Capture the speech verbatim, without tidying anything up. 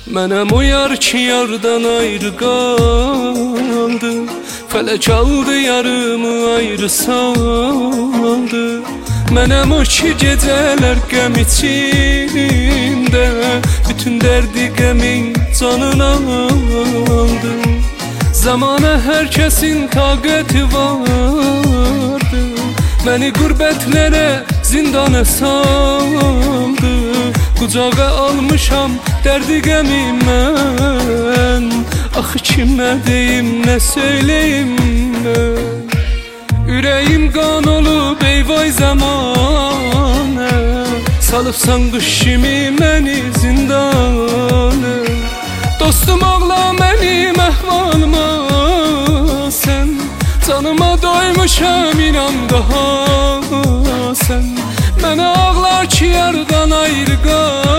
Mənəm o yar ki yardan ayrı qaldı, fələk aldı yarımı ayrı saldı. Mənəm o ki gecələr qəm içində, bütün dərdi qəmin canına aldı. Zamana hər kəsin taqəti vardı, məni qürbətlərə zindana saldı. Qucağa almışam dərdi qəmi mən, axı kimə deyim, nə söyləyim mən. Ürəyim qan olub ey vay zamanə, salıbsan qış kimi məni zindana. Dostum ağla mənim əhvalıma sən, canıma doymuşam inan daha sən. Mənə ağlar ki yardan ayrı qal,